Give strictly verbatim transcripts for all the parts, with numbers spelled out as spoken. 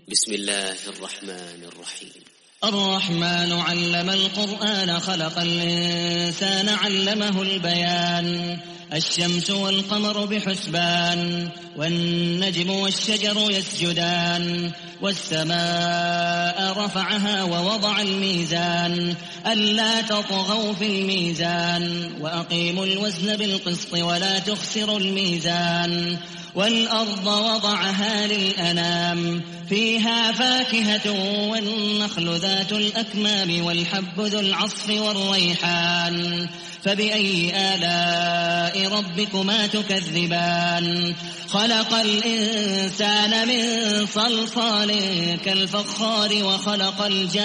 بسم الله الرحمن الرحيم. الرحمن علم القرآن خلق الإنسان علمه البيان. الشمس والقمر بحسبان والنجم والشجر يسجدان والسماء رفعها ووضع الميزان ألا تطغوا في الميزان وأقيموا الوزن بالقسط ولا تخسروا الميزان والأرض وضعها للأنام فيها فاكهة والنخل ذات الأكمام والحب ذو العصف والريحان فبأي آلاء ربكما تكذبان خلق الإنسان من صلصال كالفخار وخلق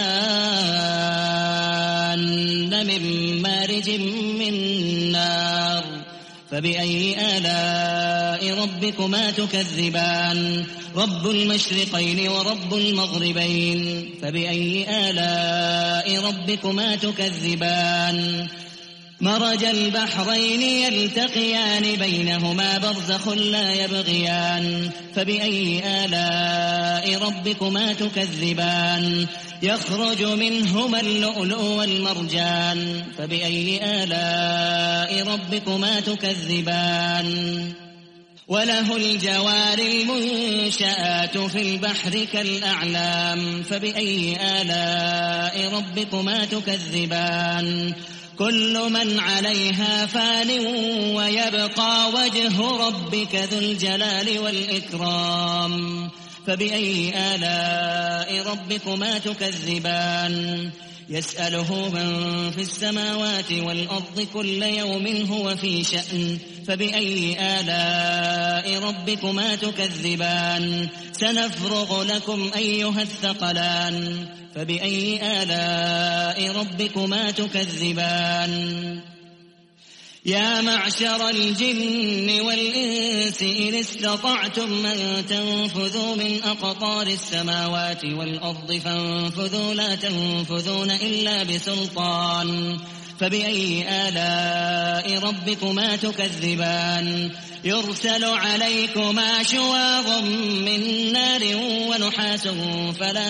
الجان من مارج من نار فبأي آلاء ربكما تكذبان رب المشرقين ورب المغربين فبأي آلاء ربكما تكذبان مرج البحرين يلتقيان بينهما برزخ لا يبغيان فبأي آلاء ربكما تكذبان يخرج منهما اللؤلؤ والمرجان فبأي آلاء ربكما تكذبان وله الجوار المنشآت في البحر كالأعلام فبأي آلاء ربكما تكذبان كل من عليها فان ويبقى وجه ربك ذو الجلال والإكرام فبأي آلاء ربكما تكذبان يسأله من في السماوات والأرض كل يوم هو في شأن فبأي آلاء ربكما تكذبان سنفرغ لكم أيها الثقلان فبأي آلاء ربكما تكذبان يا معشر الجن والإنس إن استطعتم أن تنفذوا من أقطار السماوات والأرض فانفذوا لا تنفذون إلا بسلطان فبأي آلاء ربكما تكذبان يرسل عليكما شواظ من نار ونحاس فلا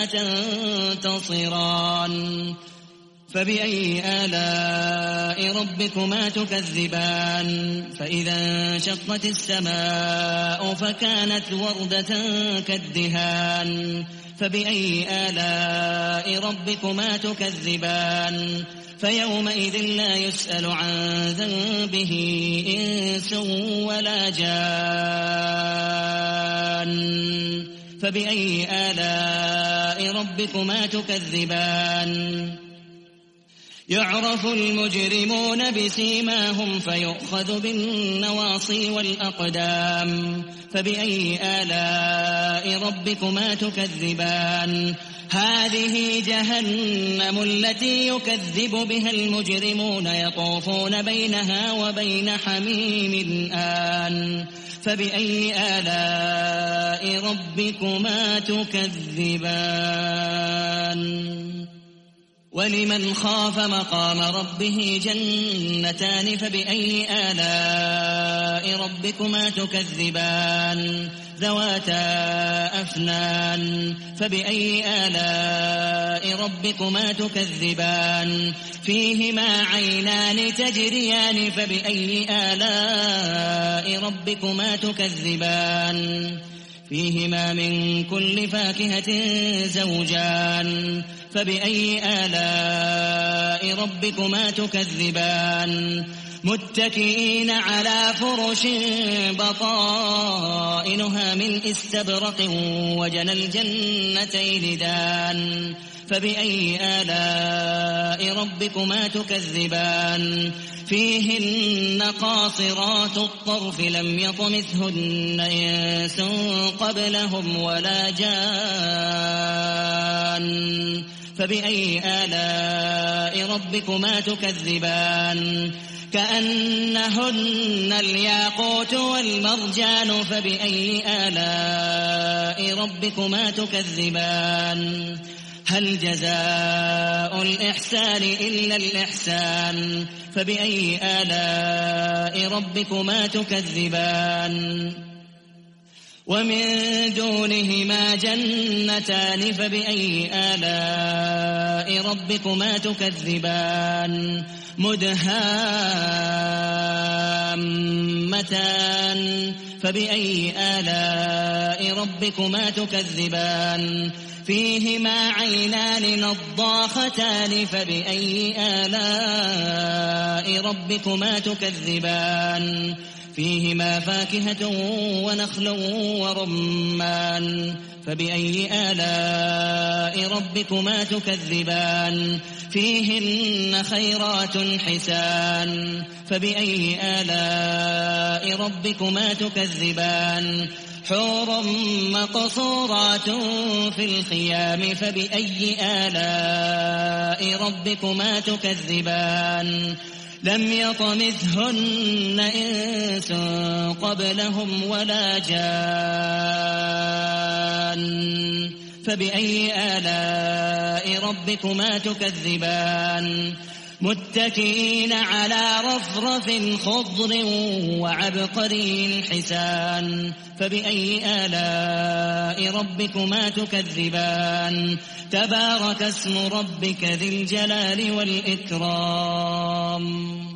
تنتصران فبأي آلاء ربكما تكذبان فإذا انشقت السماء فكانت وردة كالدهان فبأي آلاء ربكما تكذبان فيومئذ لا يسأل عن ذنبه إنس ولا جان فبأي آلاء ربكما تكذبان يعرف المجرمون بسيماهم فيؤخذ بالنواصي والأقدام فبأي آلاء ربكما تكذبان هذه جهنم التي يكذب بها المجرمون يطوفون بينها وبين حميم آن فبأي آلاء ربكما تكذبان ولمن خاف مقام ربه جنتان فبأي آلاء ربكما تكذبان ذواتا أفنان فبأي آلاء ربكما تكذبان فيهما عينان تجريان فبأي آلاء ربكما تكذبان فيهما من كل فاكهة زوجان فبأي آلاء ربكما تكذبان متكئين على فرش بطائنها من استبرق وجنى الجنتين دان فبأي آلاء ربكما تكذبان فيهن قاصرات الطرف لم يطمثهن إنس قبلهم ولا جان فبأي آلاء ربكما تكذبان كأنهن الياقوت والمرجان فبأي آلاء ربكما تكذبان هل جزاء الإحسان إلا الإحسان فبأي آلاء ربكما تكذبان ومن دونهما جنتان فبأي آلاء ربكما تكذبان مدهامتان فبأي آلاء ربكما تكذبان فيهما عينان نضاختان فبأي آلاء ربكما تكذبان فيهما فاكهة ونخل ورمان فبأي آلاء ربكما تكذبان فيهن خيرات حسان فبأي آلاء ربكما تكذبان حور مقصورات في الخيام فبأي آلاء ربكما تكذبان لم يطمثهن إنس قبلهم ولا جان فبأي آلاء ربكما تكذبان متكئين على رفرف خضر وعبقري حسان فبأي آلاء ربكما تكذبان تبارك اسم ربك ذي الجلال والإكرام.